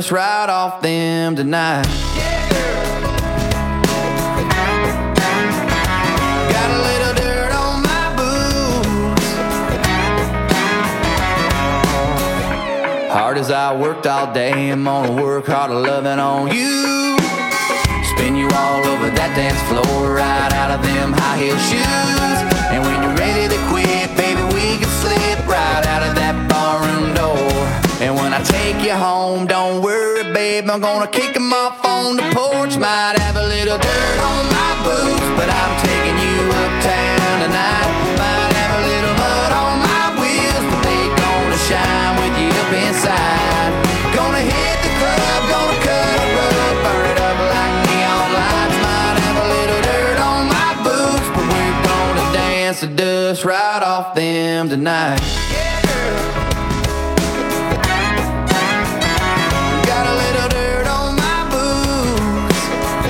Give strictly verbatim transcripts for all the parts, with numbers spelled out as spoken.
dust right off them tonight. Yeah, girl. Got a little dirt on my boots. Hard as I worked all day, I'm gonna work harder loving on you. Spin you all over that dance floor, right out of them high heel shoes. And when you're ready to quit, baby, we can slip right out of that barroom door. And when I take you home, don't worry, babe, I'm gonna kick them off on the porch. Might have a little dirt on my boots, but I'm taking you uptown tonight. Might have a little mud on my wheels, but they gonna shine with you up inside. Gonna hit the club, gonna cut a rug, burn it up like neon lights. Might have a little dirt on my boots, but we're gonna dance the dust right off them tonight. Yeah, girl. Got a little dirt on my boots.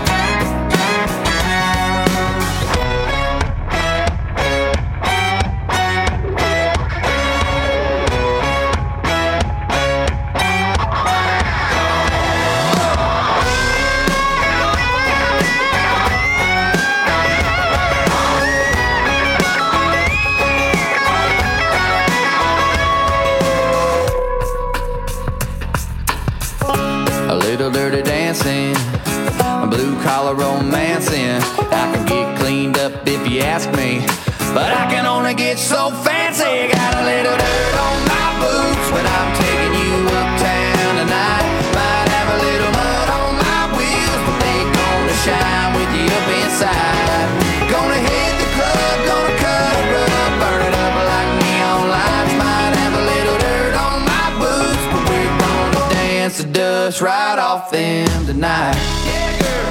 A little dirty dancing, a blue collar romancing. I can get cleaned up if you ask me, but I can only get so fancy. Got a little dirt on my boots when I'm taking you uptown tonight. Might have a little mud on my wheels, but they gonna shine with you up inside. Gonna hit the club, gonna cut a rug, burn it up like neon lights. Might have a little dirt on my boots, but we're gonna dance the dust right off them tonight. Yeah, girl.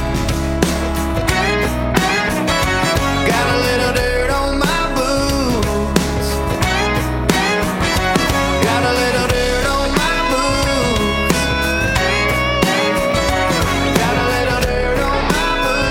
Got a little dirt on my boots. Got a little dirt on my boots. Got a little dirt on my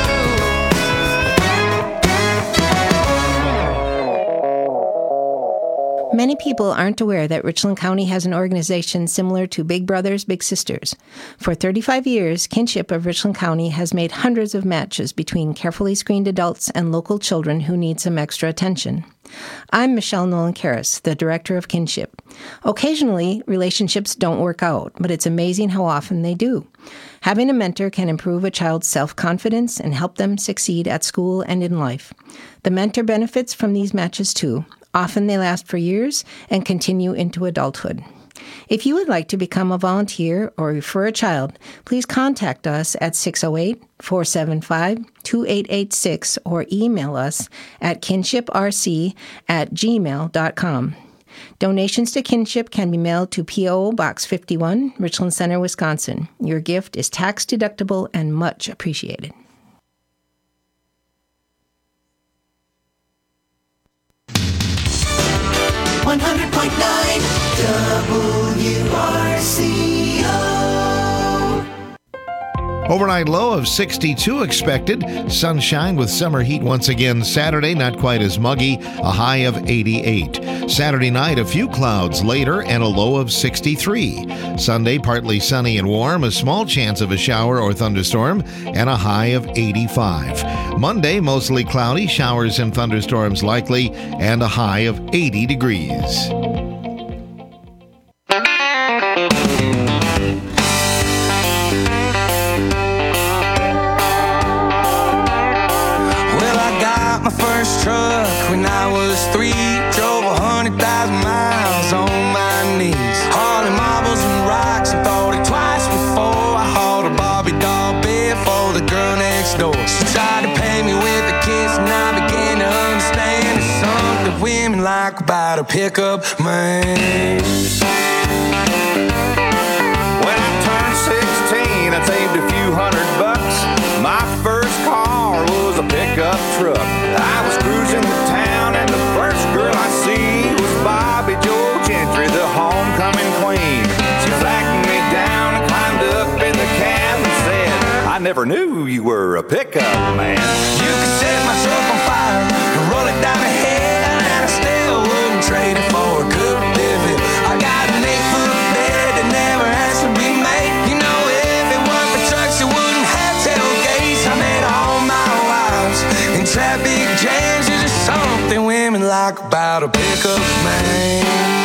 boots. Many people aren't aware that Richland County has an organization similar to Big Brothers Big Sisters. For thirty-five years, Kinship of Richland County has made hundreds of matches between carefully screened adults and local children who need some extra attention. I'm Michelle Nolan-Karras, the director of Kinship. Occasionally, relationships don't work out, but it's amazing how often they do. Having a mentor can improve a child's self-confidence and help them succeed at school and in life. The mentor benefits from these matches too. Often they last for years and continue into adulthood. If you would like to become a volunteer or refer a child, please contact us at six oh eight, four seven five, two eight eight six or email us at kinshiprc at gmail dot com. Donations to Kinship can be mailed to P O. Box fifty-one, Richland Center, Wisconsin. Your gift is tax deductible and much appreciated. one hundred point nine W R C O. Overnight low of sixty-two expected. Sunshine with summer heat once again Saturday, not quite as muggy, a high of eighty-eight. Saturday night, a few clouds later and a low of sixty-three. Sunday, partly sunny and warm, a small chance of a shower or thunderstorm, and a high of eighty-five. Monday, mostly cloudy, showers and thunderstorms likely, and a high of eighty degrees. My first truck when I was three, drove a hundred thousand miles on my knees, hauling marbles and rocks, and thought it twice before I hauled a Barbie doll bed for the girl next door. She tried to pay me with a kiss, and I began to understand there's something women like about a pickup man. When I turned sixteen, I saved a few hundred bucks. My first car was a pickup truck. I was cruising to town, and the first girl I see was Bobby Joe Gentry, the homecoming queen. She flagged me down and climbed up in the cab and said, I never knew you were a pickup man. You could set my truck on fire and roll it down the hill, and I still wouldn't trade it for a good living. I got an eight-foot bed that never has to be made. You like about a pickup man.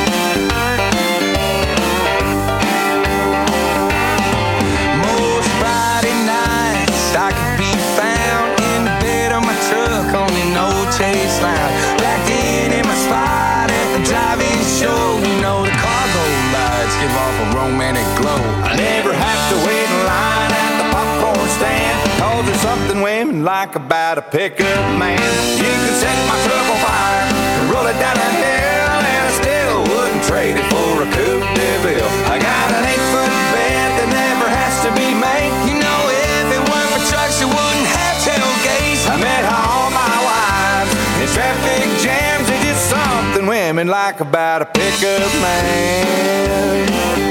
Most Friday nights I could be found in the bed of my truck on an old chase line, blacked in in my spot at the drive-in show. You know the cargo lights give off a romantic glow. I never have to wait in line at the popcorn stand, cause there's something women like about a pickup man. You could set my truck on fire and roll it down a hill, and I still wouldn't trade it for a Coupe de Ville. I got an eight-foot bed that never has to be made. You know, if it weren't for trucks, it wouldn't have tailgates. I met all my wives in traffic jams, and just something women like about a pickup man.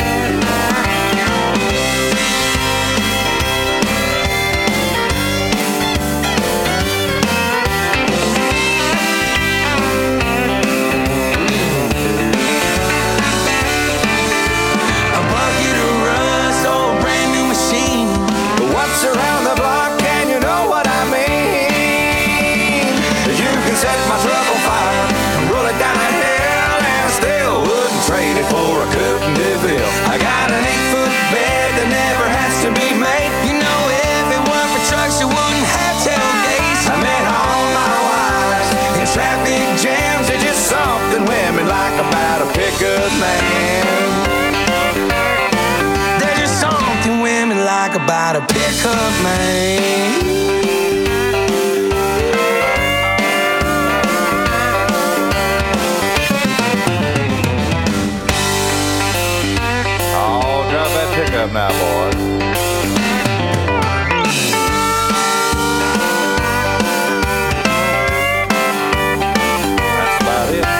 Around the block, and you know what I mean. You can set my truck on fire and roll it down a hill, and I still wouldn't trade it for a Coupe de Ville. I got an eight-foot bed that never has to be made. You know, if it weren't for trucks, you wouldn't have tailgates. I met all my wives in traffic jams. There's just something women like about a pickup man. Women like about a pickup man. Oh, drop that pickup now, boys. That's about it.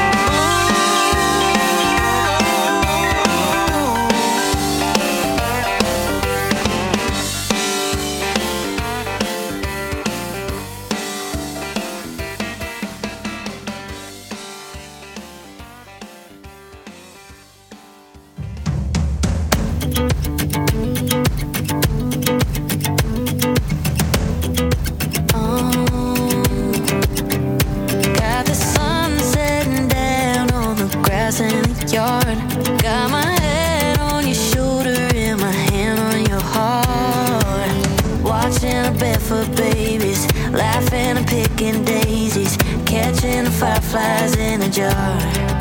Got my head on your shoulder and my hand on your heart. Watching the barefoot babies, laughing and picking daisies, catching the fireflies in a jar.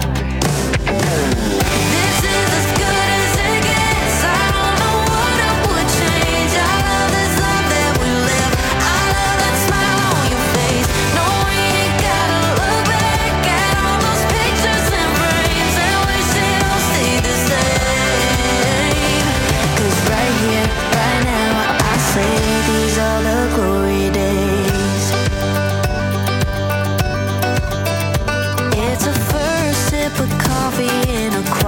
This is as good as it gets. I don't know what I would change. I love this life that we live. I love that smile on your face. No, we ain't gotta look back at all those pictures and frames and wish it all stayed the same. 'Cause right here, right now, I say these are the glory days. It's a first sip of coffee in a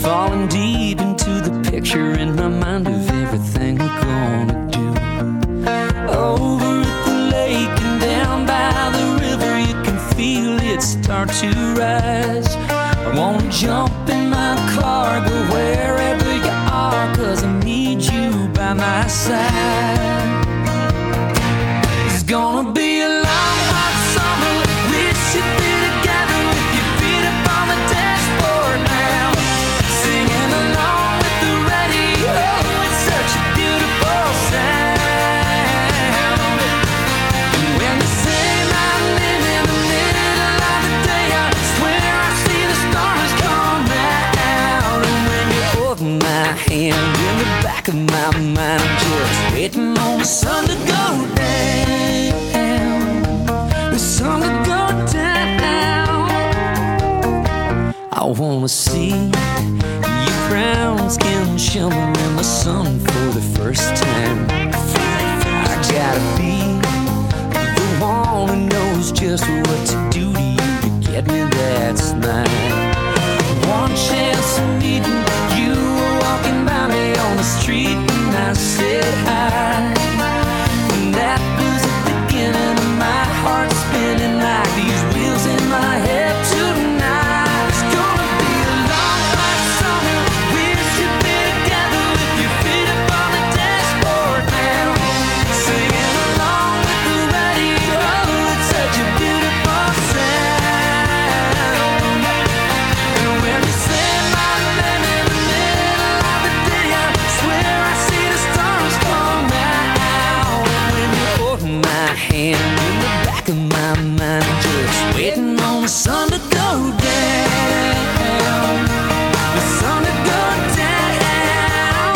falling deep into the picture in my mind of everything we're gonna do. Over at the lake and down by the river, you can feel it start to rise. I wanna jump in my car, go wherever you are, 'cause I need you by my side. It's gonna be a long hot summer. We should be together with your feet up on the dashboard now, singing along with the radio. It's such a beautiful sound. And when you say my name in the middle of the day, I swear I see the stars come out. And when you hold my hand in the back of my mind, I'm just waiting on the sun to go down, the sun to go down. I wanna see your brown skin shimmer in the sun for the first time. I gotta be the one who knows just what to do to you to get me that smile. One chance of meeting you, were walking by me on the street, and I said hi. And that was the beginning of my heart spinning like these wheels in my head tonight. It's gonna be a long hot summer. We should be together with your feet up on the dashboard now, singing along with the radio. It's such a beautiful sound. And when you say my name in the middle of the day, I swear I see the stars come out. And when you hold my hand in the back of my mind, just waiting on the sun to go down, the sun to go down.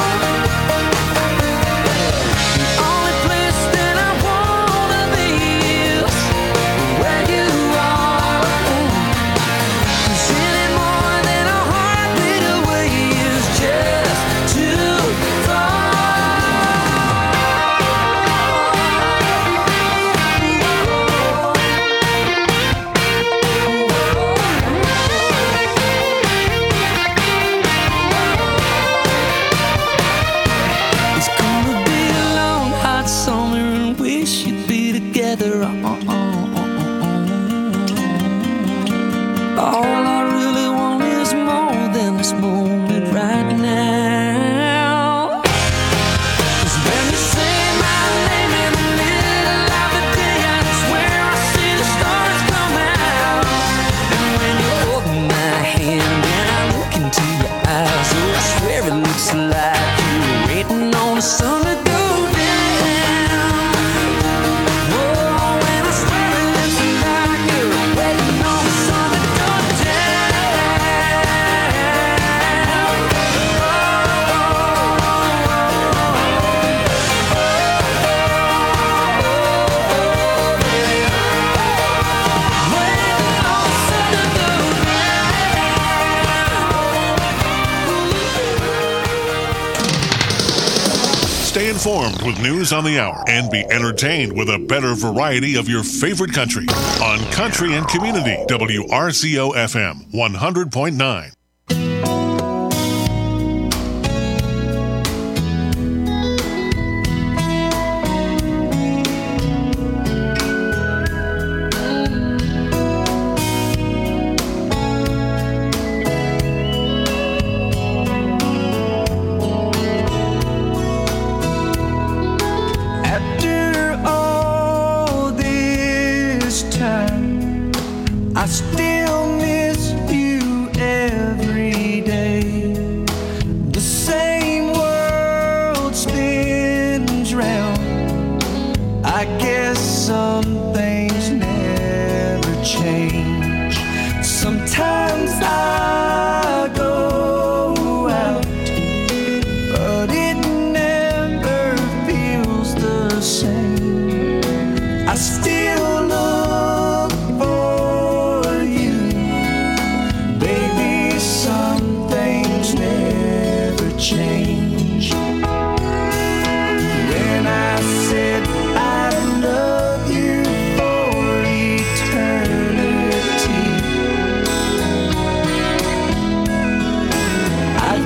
The only place that I wanna be is where you are. 'Cause any more than a heartbeat away is just too far. It's gonna be a long hot summer and we should be together. All I really want is more than this moment right now. 'Cause when you say my name in the middle of the day, I swear I see the stars come out. And when you hold my hand and I look into your eyes, oh, I swear it looks like you're waiting on the sun to go down. Oh, and I swear it looks like you're waiting on the sun to go Stay informed with news on the hour and be entertained with a better variety of your favorite country on Country and Community, W R C O F M one hundred point nine. After all this time, I still miss you every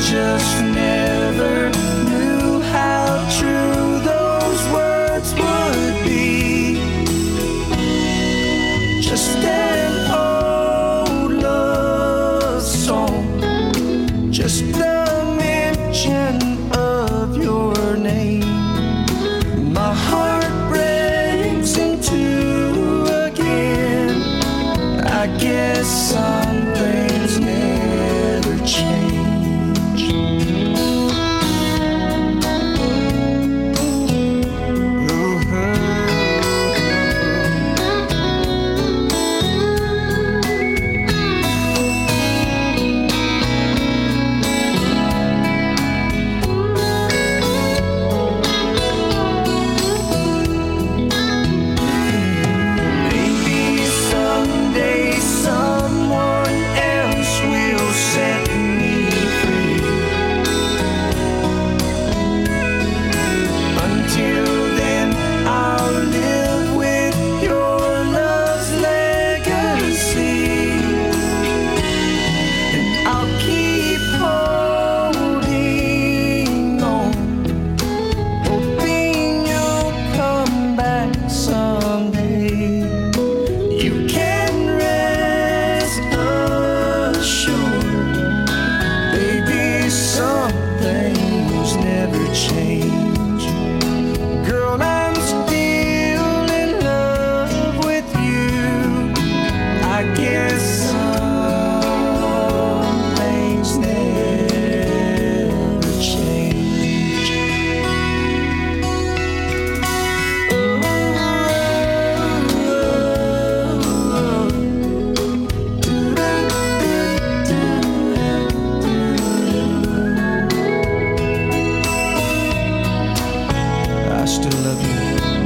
just never knew how true those words would be. Just an old love song, just the mention of your name. My heart breaks in two again. I guess some things never change. Maybe someday someone else will set me free. Until then, I'll live with your love's legacy, and I'll keep holding on, hoping you'll come back someday. You can rest assured, baby, some things never change. Girl, I'm still in love with you. I guess some things never change. I still love you.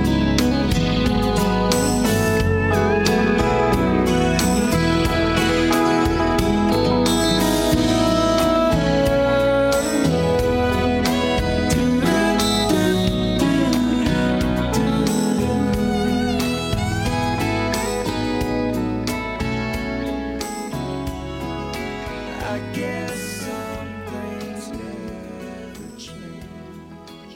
I guess some things never change.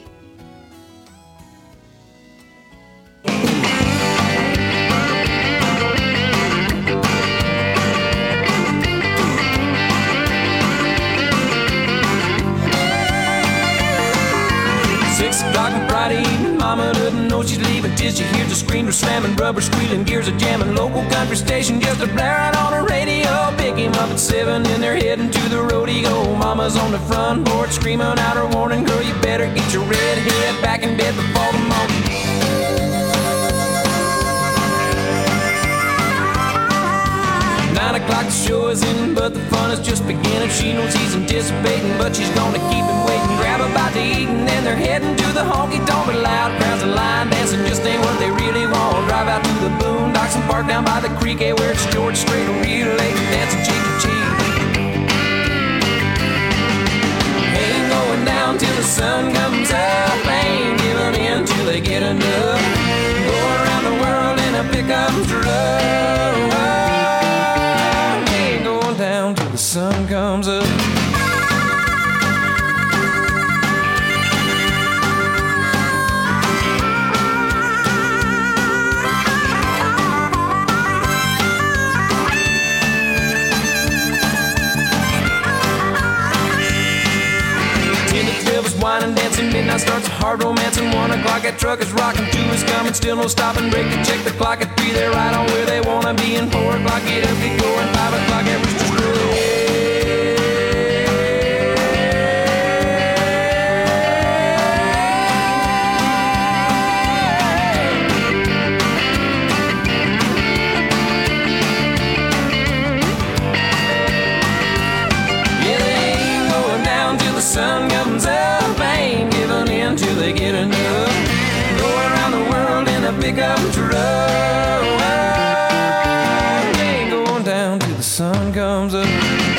Six o'clock on Friday evening, mama doesn't know she's leaving till she hears the screamer slamming, rubber squealing, gears are jamming. Local country station just a blaring on the radio. Pick him up at seven and they're heading to the rodeo. Mama's on the front porch screaming out her warning, girl, you better get your red head back in bed before the morning. Nine o'clock the show is in, but the fun is just beginning. She knows he's anticipating, but she's gonna keep him waiting. Grab a bite to eat and then they're heading to the honky tonk. But loud crowds and line dancing just ain't what they really want. Drive out to the boondocks and park down by the creek, eh, where it's George Strait, real late dancing cheek to cheek. Ain't going down till the sun comes up, ain't giving in till they get enough. Going around the world in a pickup truck. Ain't going down till the sun comes up. Wine and dancing, midnight starts a hard romance, and one o'clock that truck is rocking, two is coming, still no stopping, break to check the clock at three, they're right on where they wanna be, and four o'clock get up, get going, five o'clock at Rooster Yeah, they ain't going down till the sun comes up, ain't giving in till they get enough. Go around the world in a pickup truck. Ain't going down till the sun comes up.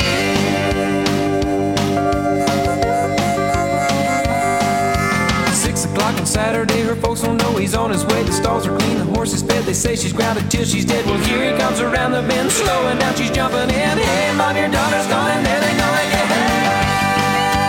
Six o'clock on Saturday, her folks don't know he's on his way. The stalls are clean, the horse is fed. They say she's grounded till she's dead. Well, here he comes around the bend, slowing down, she's jumping in. Hey, mom, your daughter's gone, and there they go again.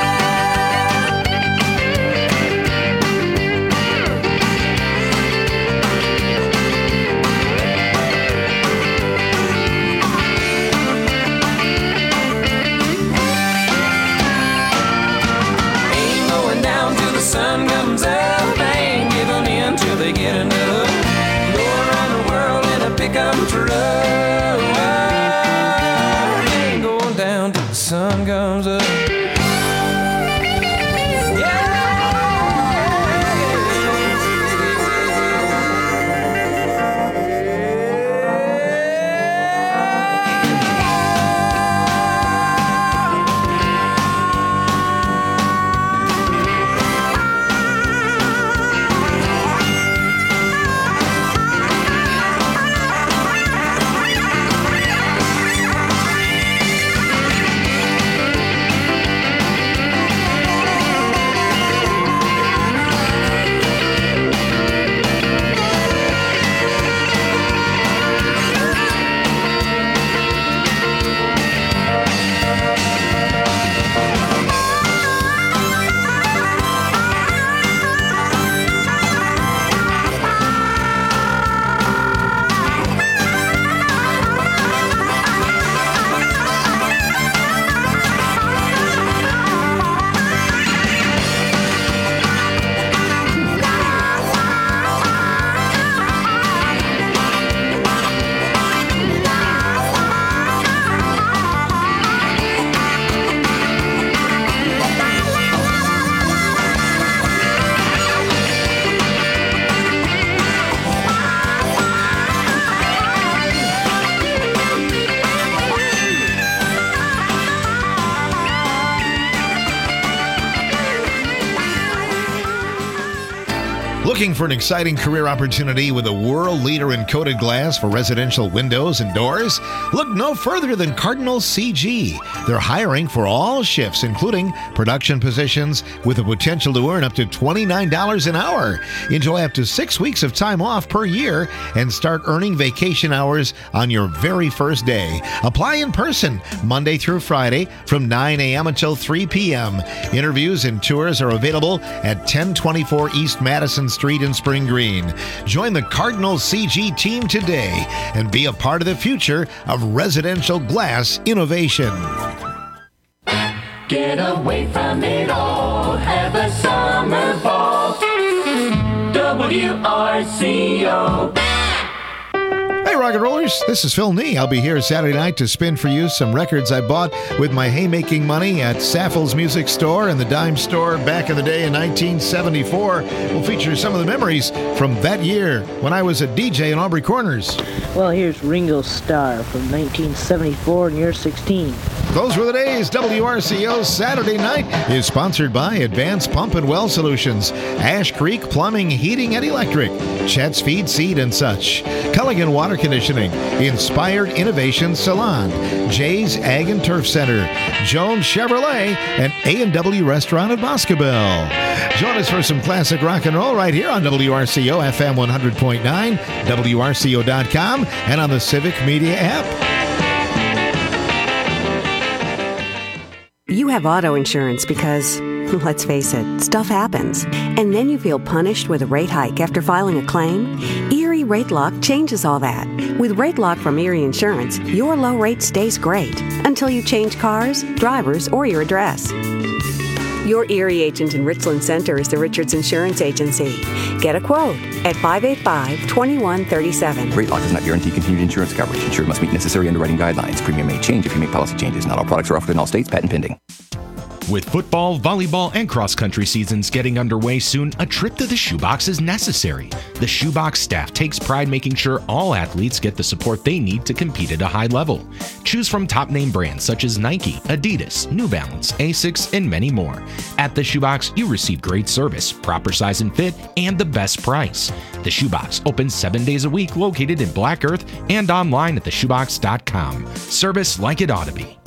Looking for an exciting career opportunity with a world leader in coated glass for residential windows and doors? Look no further than Cardinal C G. They're hiring for all shifts, including production positions, with the potential to earn up to twenty-nine dollars an hour. Enjoy up to six weeks of time off per year and start earning vacation hours on your very first day. Apply in person Monday through Friday from nine a.m. until three p.m. Interviews and tours are available at ten twenty-four East Madison Street in Spring Green. Join the Cardinal C G team today and be a part of the future of residential glass innovation. Get away from it all, have a summer ball. W R C O. Hey, rock and rollers, this is Phil Nee. I'll be here Saturday night to spin for you some records I bought with my haymaking money at Saffel's Music Store and the Dime Store back in the day in nineteen seventy-four. We'll feature some of the memories from that year when I was a D J in Aubrey Corners. Well, here's Ringo Starr from nineteen seventy-four, and you're sixteen. Those were the days. W R C O Saturday Night is sponsored by Advanced Pump and Well Solutions, Ash Creek Plumbing, Heating and Electric, Chet's Feed, Seed and Such, Culligan Water Conditioning, Inspired Innovation Salon, Jay's Ag and Turf Center, Jones Chevrolet, and A and W Restaurant at Boscobel. Join us for some classic rock and roll right here on W R C O F M one hundred point nine, W R C O dot com, and on the Civic Media app. You have auto insurance because, let's face it, stuff happens. And then you feel punished with a rate hike after filing a claim? Erie Rate Lock changes all that. With Rate Lock from Erie Insurance, your low rate stays great until you change cars, drivers, or your address. Your Erie agent in Richland Center is the Richards Insurance Agency. Get a quote at five eight five, two one three seven. Rate Lock does not guarantee continued insurance coverage. Insured must meet necessary underwriting guidelines. Premium may change if you make policy changes. Not all products are offered in all states. Patent pending. With football, volleyball, and cross-country seasons getting underway soon, a trip to the Shoebox is necessary. The Shoebox staff takes pride making sure all athletes get the support they need to compete at a high level. Choose from top-name brands such as Nike, Adidas, New Balance, Asics, and many more. At the Shoebox, you receive great service, proper size and fit, and the best price. The Shoebox opens seven days a week, located in Black Earth, and online at the shoebox dot com. Service like it ought to be.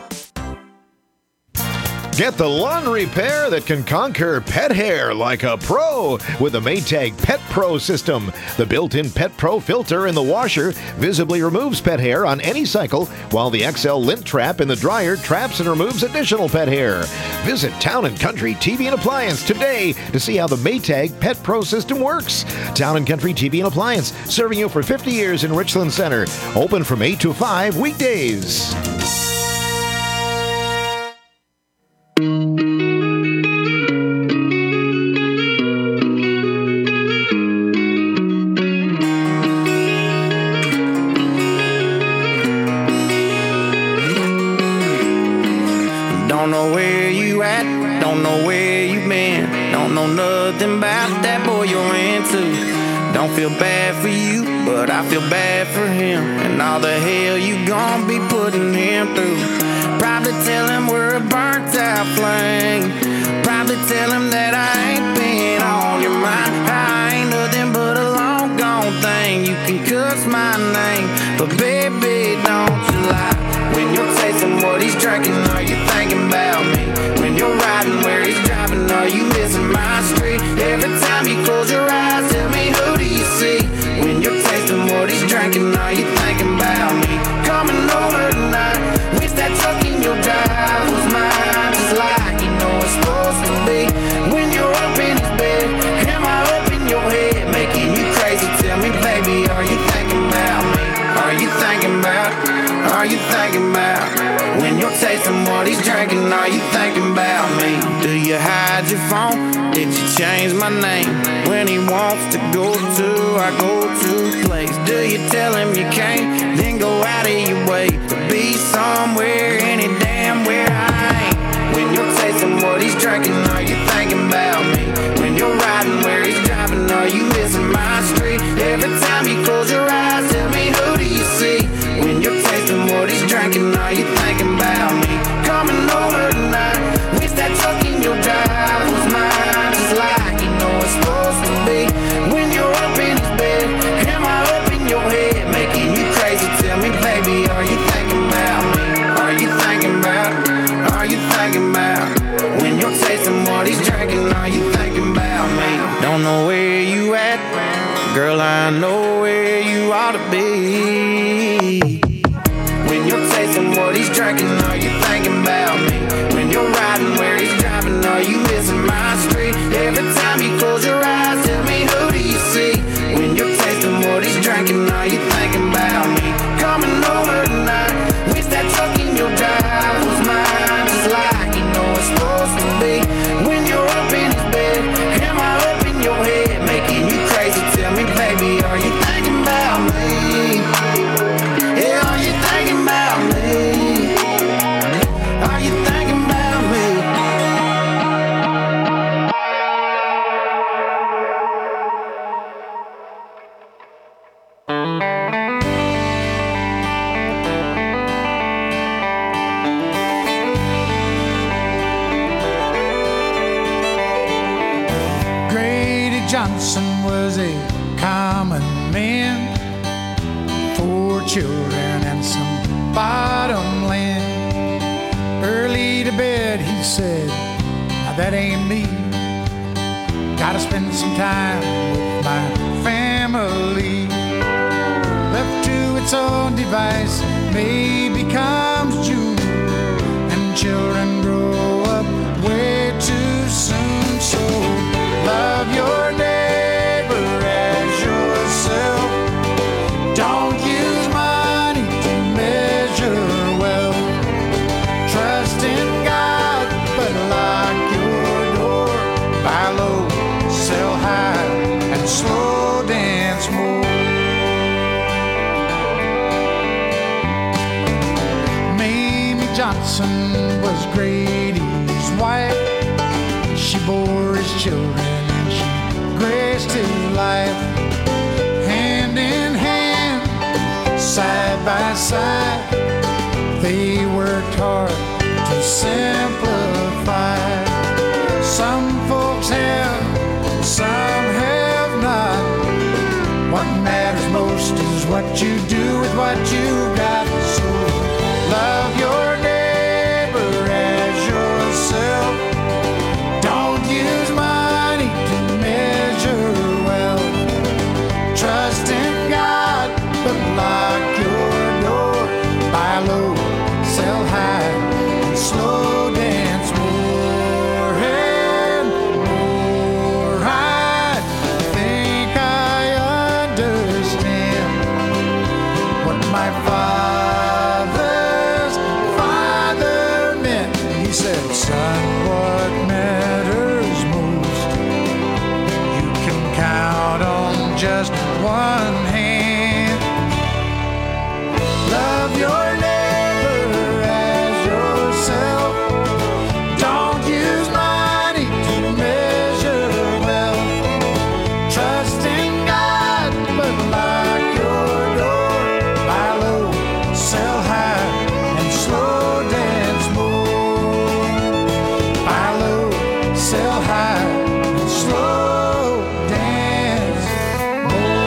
Get the lawn repair that can conquer pet hair like a pro with the Maytag Pet Pro system. The built-in Pet Pro filter in the washer visibly removes pet hair on any cycle, while the X L lint trap in the dryer traps and removes additional pet hair. Visit Town and Country T V and Appliance today to see how the Maytag Pet Pro system works. Town and Country T V and Appliance, serving you for fifty years in Richland Center. Open from eight to five weekdays. Don't know where you at, don't know where you been. Don't know nothing about that boy you're into. Don't feel bad for you, but I feel bad for him. And all the hell you gon' be putting him through. Probably tell him we're a burnt out flame. Probably tell him that I ain't been on your mind. I ain't nothing but a long gone thing. You can cuss my name, but baby, don't you lie. When you're tasting what he's drinking, are you thinking about me? When you're riding where he's driving, are you missing my street? Every time you close your eyes, tell me who do you see? When you're tasting what he's drinking, are you thinking about me? Coming over tonight, wish that truck in your drive was mine, just like you know it's supposed to be. When you're up in his bed, am I up in your head, making you crazy? Tell me, baby, are you thinking about me? Are you thinking about? Are you thinking about? When you're tasting what he's drinking, are you thinking about me? Do you hide your phone? Did you change my name? When he wants to go to, I go to place. Do you tell him you can't? Then go out of your way to be somewhere, any damn where I ain't. When you're tasting what he's drinking, are you thinking about me? When you're riding where he's driving, are you missing my street? Every time you close your eyes, tell me who do you see? When you're tasting what he's drinking, are you thinking about me? Coming over tonight, wish that truck in your drive was mine, just like you know it's supposed to be. Girl, I know where you ought to be. When you're tasting what he's drinking, are you thinking about me? When you're riding where he's driving, are you missing my street? Every time you close your eyes, tell me, who do you see? When you're tasting what he's drinking, are you thinking about me? Coming over tonight, wish that truck in your drive was mine, just like you know it's supposed to be. When you're up in his bed, am I up in your head, making you crazy? Tell me, baby, are you thinking about me? Yeah, are you thinking about me? Are you thinking about me? Grady Johnson was a common man, four children and some bottom land. Early to bed, he said, now that ain't me. Gotta spend some time with my family. Left to its own device, baby comes June, and children grow up way too soon. So love your neighbor as yourself. Don't use money to measure wealth. Trust in God, but lock your door. Buy low, sell high, and slow dance more. Mamie Johnson was Grady's wife. She bore his children and she graced his life. Hand in hand, side by side, they worked hard to simplify. Some folks have, some have not. What matters most is what you do with what you got. So love your neighbor as yourself. Don't use money to measure wealth. Trust in God, but lock your door. Buy low, sell high, and slow dance more and more. I think I understand what my father's father meant. He said, son, what matters most, you can count on just one hand. Love your neighbor as yourself. Don't use money to measure wealth. Trust in God, but lock your door. Buy low, sell high, and slow dance more. Buy low, sell high, and slow dance more.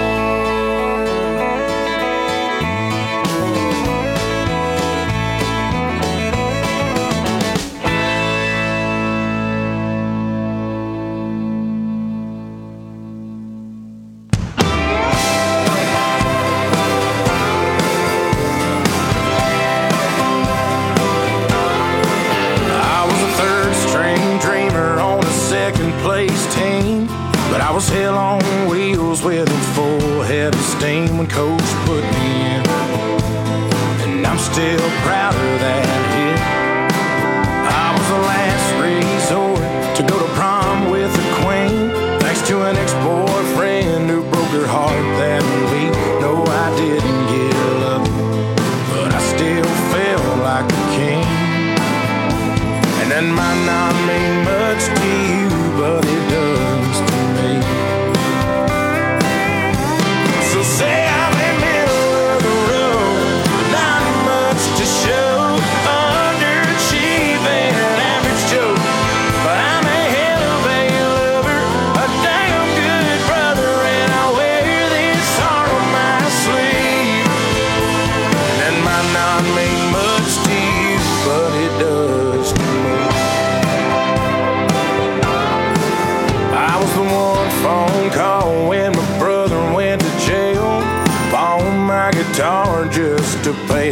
I was a third string dreamer on a second place team, but I was hell on wheels with a full head of steam when coach put me in, and I'm still proud of that hit. I was the last resort to go to prom with the queen, thanks to an ex-boyfriend who broke her heart that week. No, I didn't get lucky, but I still felt like a king. And that might not mean much to you, but it does to me. So say I'm in the middle of the road, not much to show, underachieving, average Joe, but I'm a hell of a lover, a damn good brother, and I wear this heart on my sleeve. And that might not mean much to you, but it does to me. I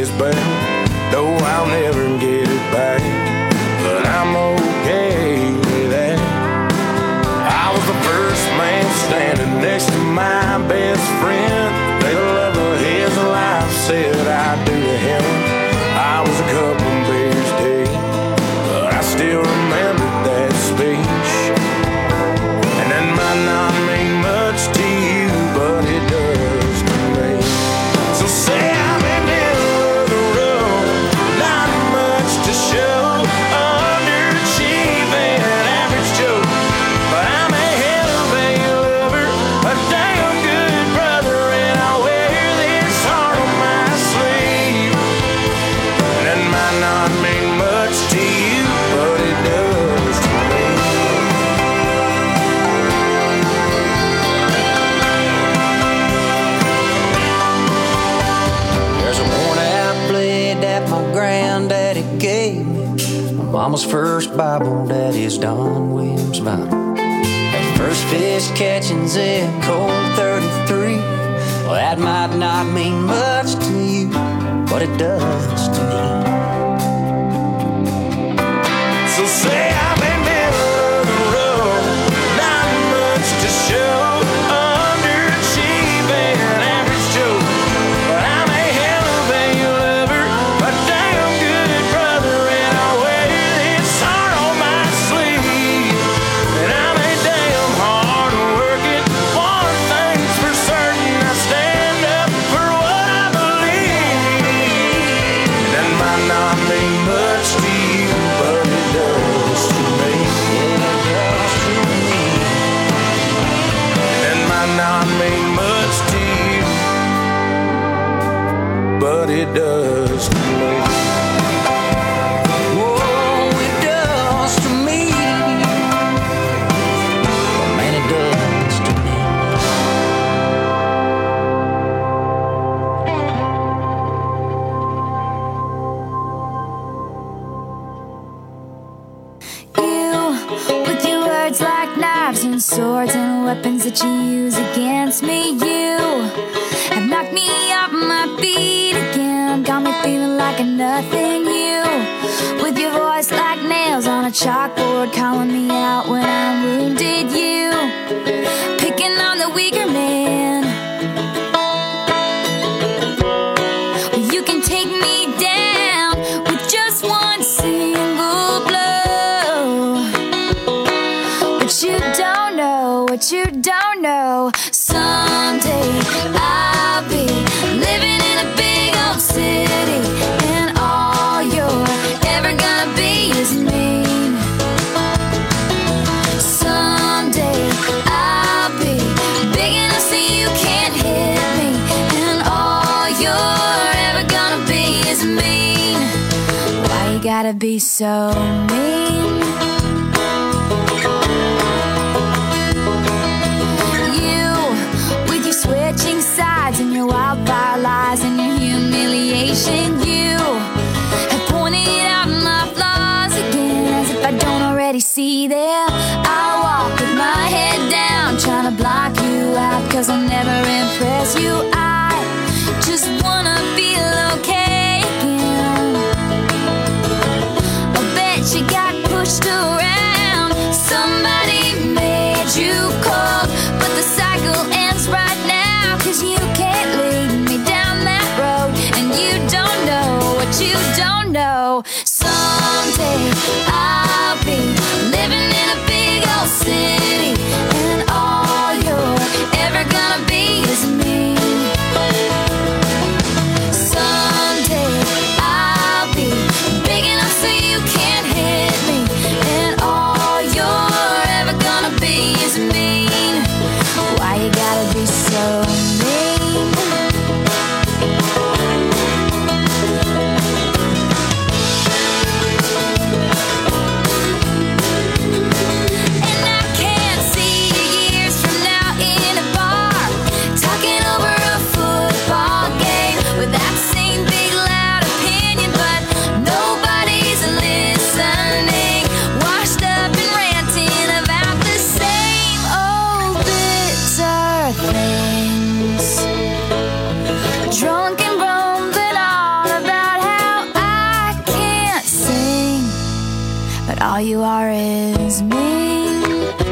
is bad. No, I'll never get it back, but I'm okay with that. I was the first man standing next to my best friend. The love of his life said I'd do to him. I was a couple of beers deep, but I still remember that speech. And that might not mean much to you, but it does to me. So say I'm in the middle of the road, not much to show, underachieving, average Joe, but I'm a hell of a lover, a damn good brother, and I wear this heart on my sleeve. And that might not mean much to you, but it does to me. There's a worn out blade that my granddaddy gave me. My mama's first Bible, daddy's Don Williams vinyl. That first fish catching's in cold thirty-three. Well, that might not mean much to you, but it does to me. So say I'm in the middle of the road, not much to show, underachieving, average Joe, but I'm a hell of a lover, a damn good brother, and I wear this heart on my sleeve. And I'm a damn hard working, one thing's for certain, I stand up for what I believe. That might not mean much to you, but it does to me. Yeah, it does to me. That might not mean much to you, but it does to me. Whoa, it does to me. Oh, man, it does to me. You, with your words like knives and swords and weapons that you use against me, you have knocked me off my feet again, got me feeling like a nothing. You, with your voice like nails on a chalkboard, calling me out when I'm wounded. You, picking on the weaker man. Well, you can take me down with just one single blow. But you don't know what you don't know. Someday I'll be living in a big old city, and all you're ever gonna be is mean. Someday I'll be big enough so you can't hit me, and all you're ever gonna be is mean. Why you gotta be so mean? Switching sides and your wildfire lies and your humiliation. You have pointed out my flaws again, as if I don't already see them. I walk with my head down, trying to block you out, cause I'll never impress you. I just wanna feel okay again. I bet you got pushed around, somebody made you cold, but the cycle ends right now, cause you can't lead me down that road, and you don't know what you don't know. Someday I'll be living in a big old city, and all you're ever gonna be is me. is mean.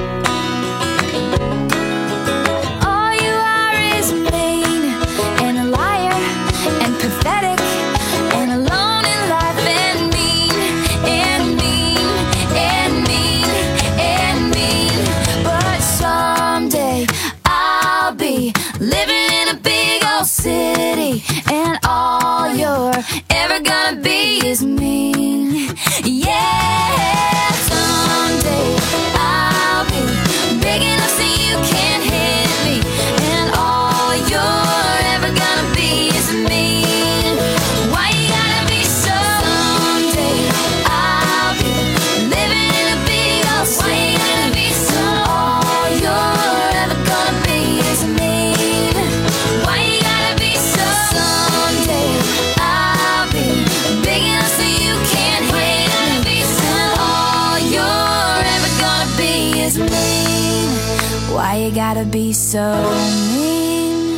All you are is mean and a liar and pathetic and alone in life and mean and mean and mean and mean. But someday I'll be living in a big old city and all you're ever gonna be is mean. Yeah, someday I'll be big enough so you can't hit me, and all you're ever gonna be is mean. Why you gotta be so? Someday I'll be living in a big old city. Why you gotta be so? All you're ever gonna be is mean. Why you gotta be so? Someday I'll be big enough so you can't hit me, and all you're ever gonna be is mean. Why you gotta be so mean?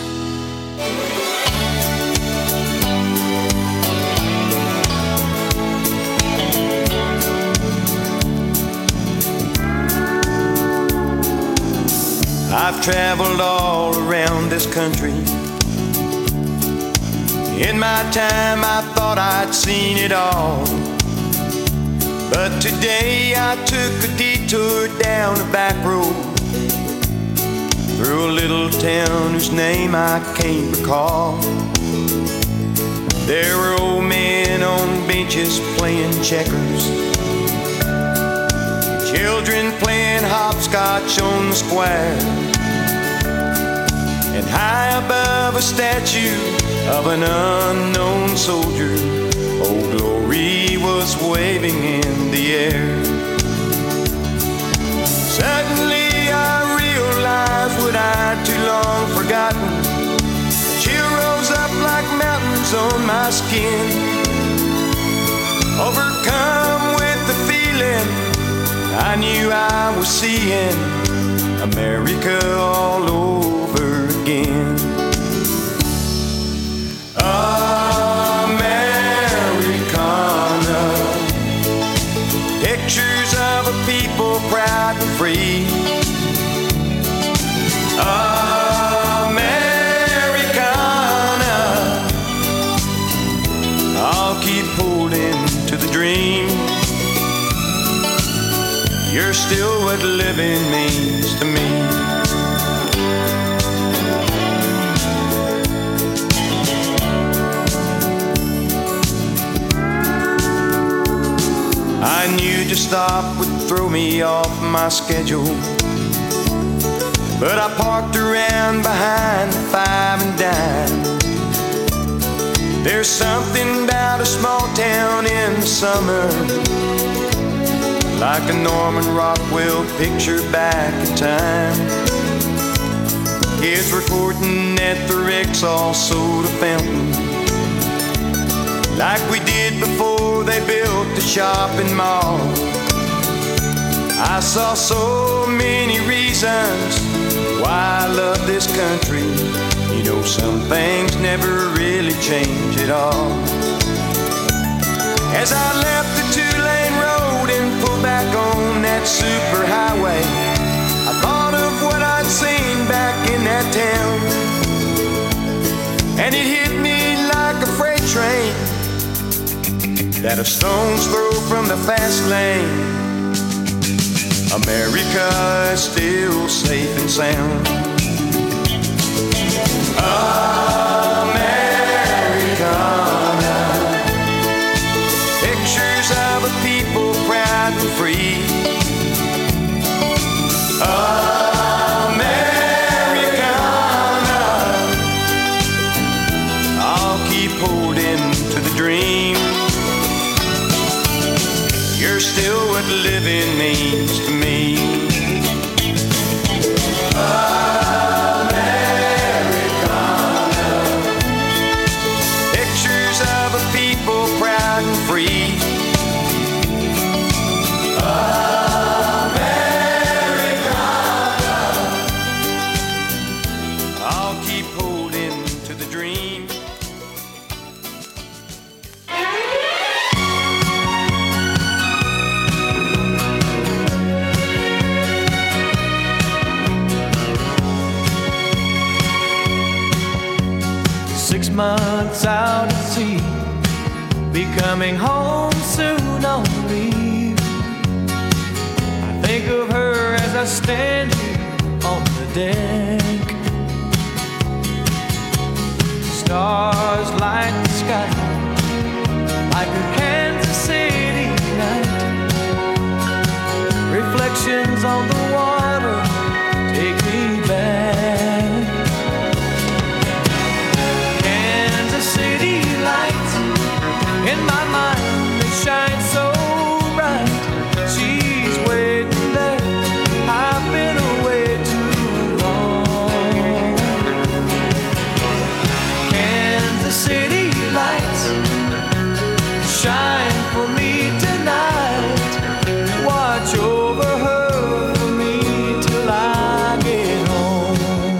I've traveled all around this country. In my time I thought I'd seen it all, but today I took a detour down a back road through a little town whose name I can't recall. There were old men on benches playing checkers, children playing hopscotch on the square, and high above a statue of an unknown soldier, Old Glory was waving in the air. Suddenly I realized what I'd too long forgotten. A chill rose up like mountains on my skin. Overcome with the feeling, I knew I was seeing America all over again. Americana, pictures of a people proud and free. Americana, I'll keep holding to the dream. You're still what living means to me. I knew to stop would throw me off my schedule, but I parked around behind the Five and Dime. There's something about a small town in the summer, like a Norman Rockwell picture back in time. Kids recording at the Rexall soda fountain, like we did before they built the shopping mall. I saw so many reasons why I love this country. You know, some things never really change at all. As I left the two-lane road and pulled back on that superhighway, I thought of what I'd seen back in that town, and it hit me like a freight train that a stone's throw from the fast lane. America is still safe and sound. Americana, pictures of a people proud and free. Americana, I'll keep holding to the dream. You're still what living means to me. Americana, pictures of a people proud and free. Americana, I'll keep holding to the dream. months out at sea. Be coming home soon on leave. I think of her as I stand here on the deck. Stars light the sky like a Kansas City night. Reflections on the water take me back. Kansas City lights in my mind, they shine so bright. She's waiting there, I've been away too long. Kansas City lights shine for me tonight. Watch over her for me till I get home.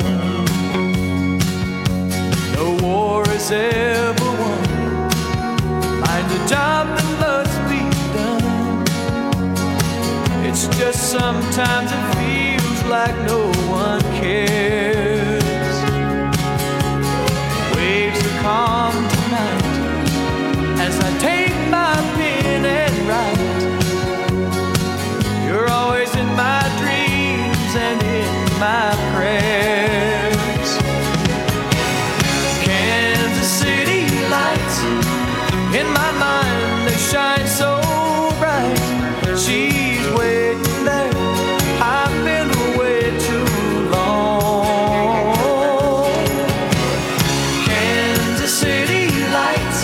No war is ever won. Find a job that must be done. It's just sometimes it feels like no one cares. Waves are calm tonight as I take my pen and write. You're always in my dreams and in my prayers. Kansas City lights in my mind, they shine so bright. She's waiting there, I've been away too long. Kansas City lights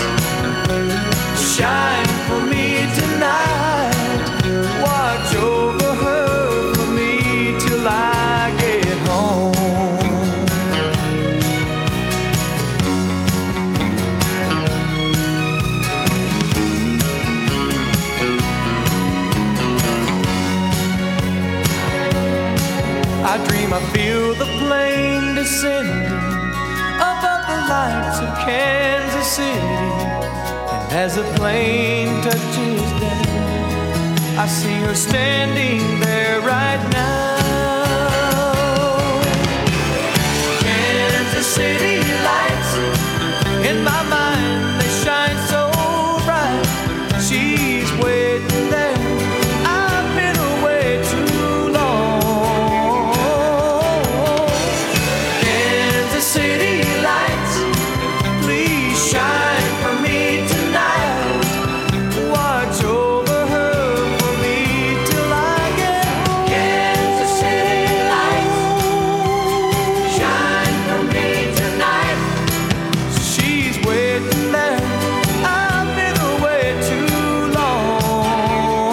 shine for me tonight. Watch over her for me till I get home. I dream I feel the plane descending above the lights of Kansas City. And as the plane touches down, I see her standing there right now. Kansas City lights in my mind, they shine so bright. She's waiting there, I've been away too long. Kansas City lights, please shine for me tonight. Watch over her for me till I get home. Kansas City lights, shine for me tonight. She's waiting there, I've been away too long.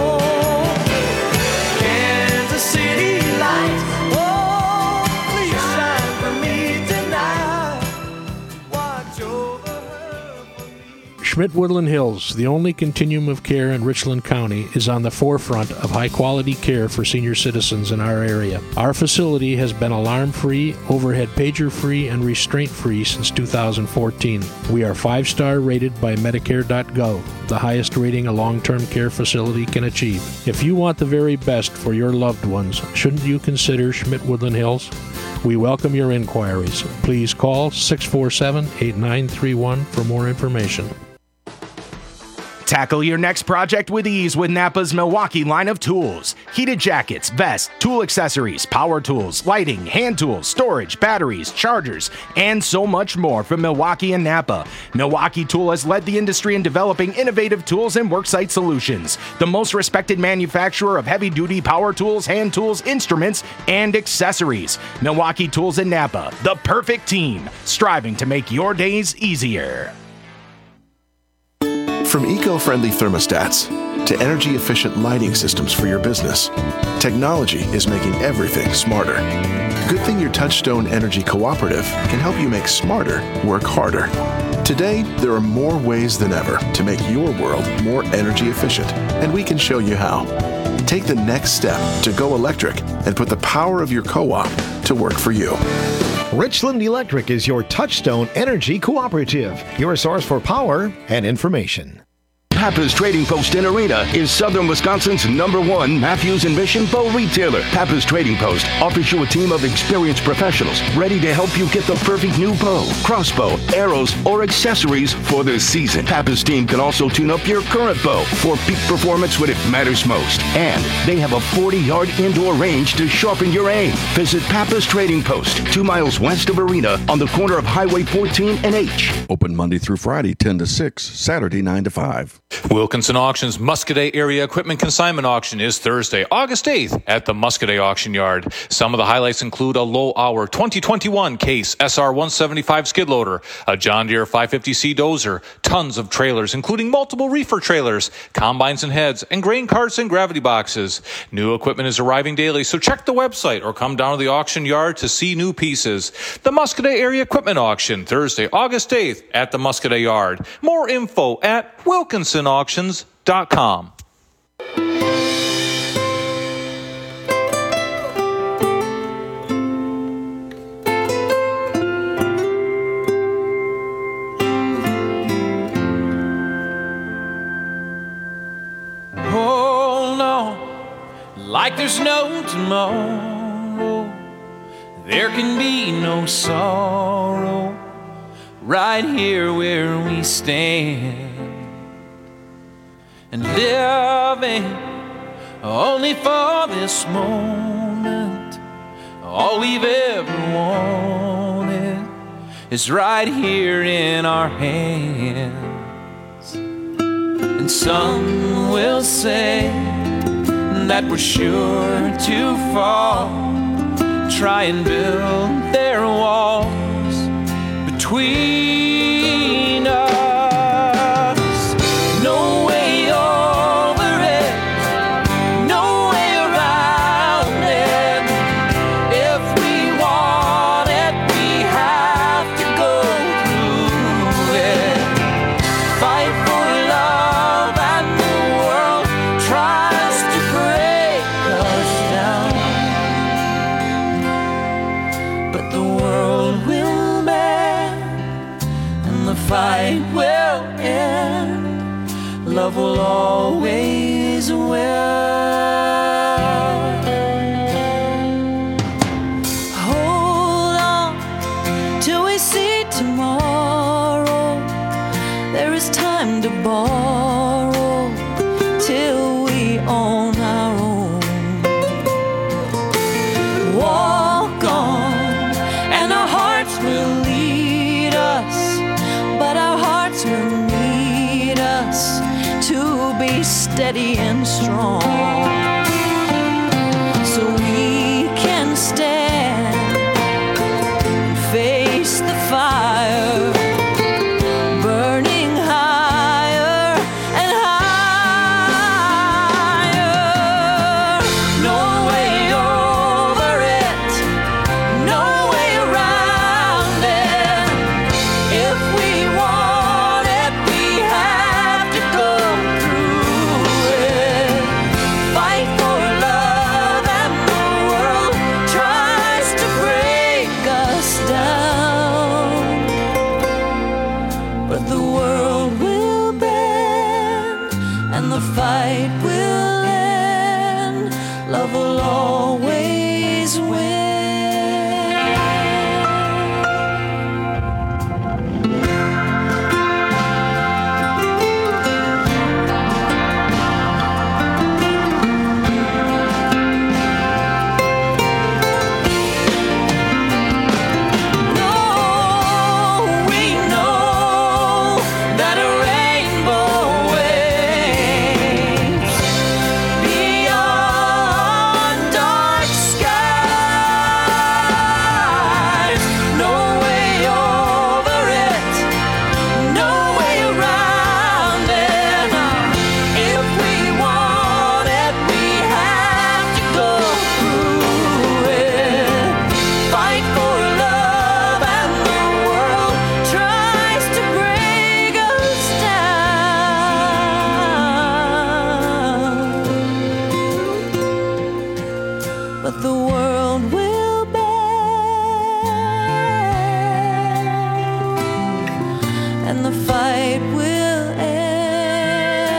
Kansas City lights, oh, please shine for me tonight. Watch over her for me. Schmidt Woodland Hills, the only continuum of care in Richland County, is on the forefront of high-quality care for senior citizens in our area. Our facility has been alarm-free, overhead pager-free, and restraint-free since two thousand fourteen. We are five-star rated by Medicare dot gov, the highest rating a long-term care facility can achieve. If you want the very best for your loved ones, shouldn't you consider Schmidt Woodland Hills? We welcome your inquiries. Please call six four seven, eight nine three one for more information. Tackle your next project with ease with Napa's Milwaukee line of tools. Heated jackets, vests, tool accessories, power tools, lighting, hand tools, storage, batteries, chargers, and so much more from Milwaukee and Napa. Milwaukee Tool has led the industry in developing innovative tools and worksite solutions. The most respected manufacturer of heavy-duty power tools, hand tools, instruments, and accessories. Milwaukee Tools and Napa, the perfect team, striving to make your days easier. From eco-friendly thermostats to energy-efficient lighting systems for your business, technology is making everything smarter. Good thing your Touchstone Energy Cooperative can help you make smarter work harder. Today, there are more ways than ever to make your world more energy efficient, and we can show you how. Take the next step to go electric and put the power of your co-op to work for you. Richland Electric is your Touchstone Energy Cooperative, your source for power and information. Pappas Trading Post in Arena is Southern Wisconsin's number one Matthews and Mission bow retailer. Pappas Trading Post offers you a team of experienced professionals ready to help you get the perfect new bow, crossbow, arrows, or accessories for this season. Pappas team can also tune up your current bow for peak performance when it matters most. And they have a forty-yard indoor range to sharpen your aim. Visit Pappas Trading Post, two miles west of Arena on the corner of Highway fourteen and H. Open Monday through Friday, ten to six, Saturday, nine to five. Wilkinson Auction's Muscadet Area Equipment Consignment Auction is Thursday, August eighth at the Muscadet Auction Yard. Some of the highlights include a low-hour twenty twenty-one Case S R one seventy-five skid loader, a John Deere five fifty C dozer, tons of trailers, including multiple reefer trailers, combines and heads, and grain carts and gravity boxes. New equipment is arriving daily, so check the website or come down to the auction yard to see new pieces. The Muscadet Area Equipment Auction, Thursday, August eighth at the Muscadet Yard. More info at wilkinson auctions dot com. Hold on, like there's no tomorrow. There can be no sorrow right here where we stand. And living only for this moment. All we've ever wanted is right here in our hands. And some will say that we're sure to fall, try and build their walls between us. No way over it, no way around it. If we want it, we have to go through it. Fight for love and the world tries to break us down. But the world will bend and the fight will end. Love will always win. Hold on till we see tomorrow. There is time to borrow till we own our own. Walk on and our hearts will lead us, but our hearts will need us to be steady and strong, so we can stand and face the fire, burning higher and higher. No way over it, no way around it. If we want it, we have to go through it. Fight for love and the world tries to break us down. But the world will bend and the fight will end. Love will always win. No, we know that a rainbow waves beyond dark skies. No way over it, no way around it. If we want it, we have to go through it. Fight for love and the world tries to break us down. But the world will bend and the fight will end.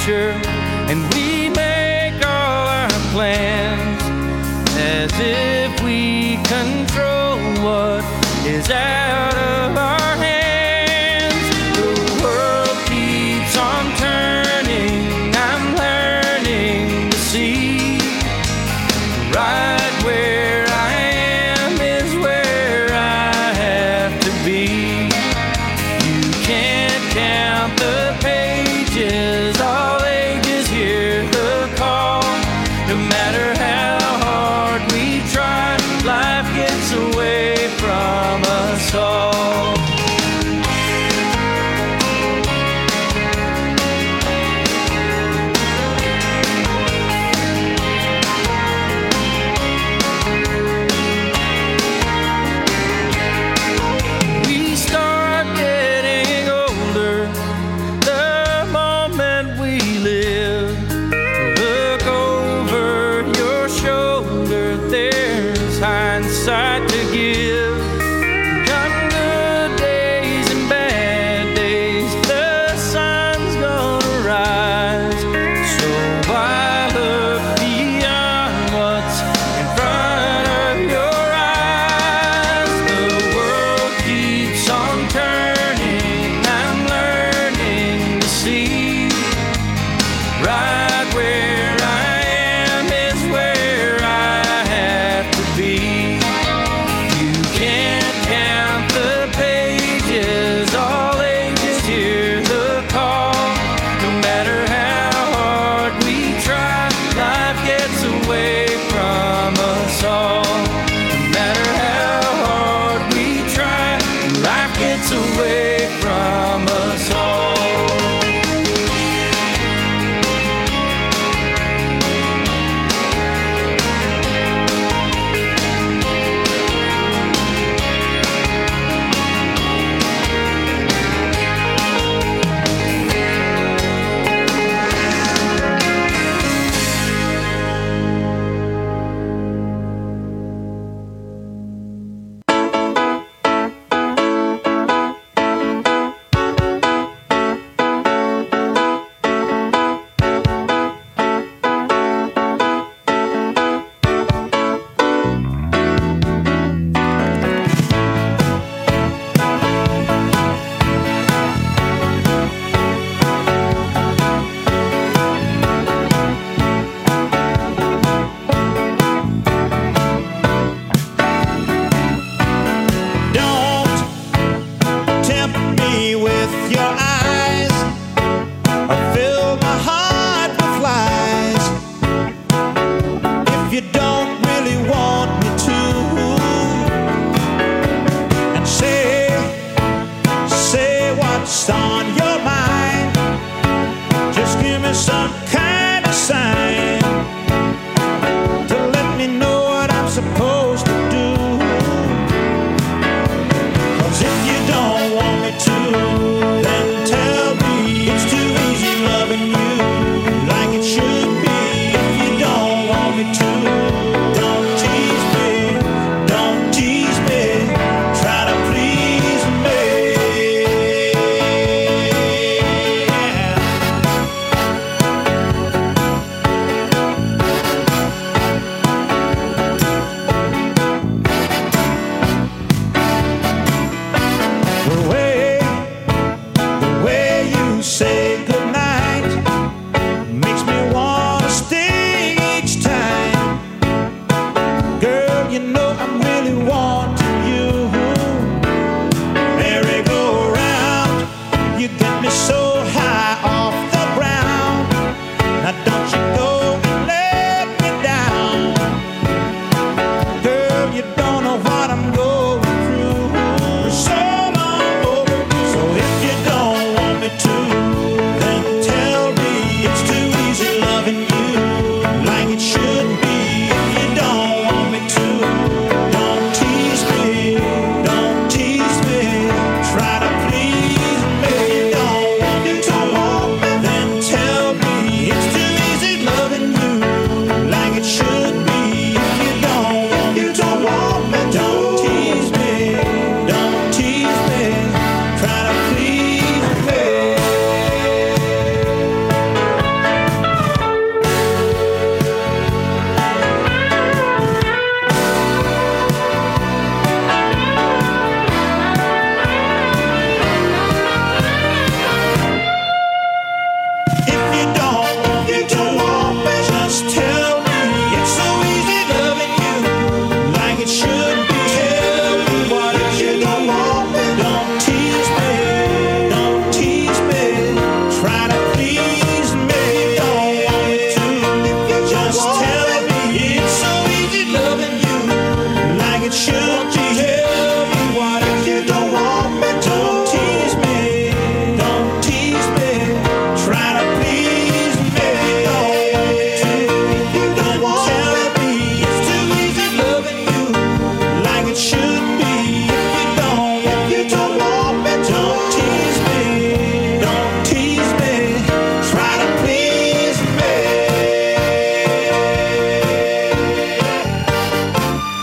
future, and we make all our plans as if we control what is out of our hands. The world keeps on turning, I'm learning to see right where I am is where I have to be. You can't count the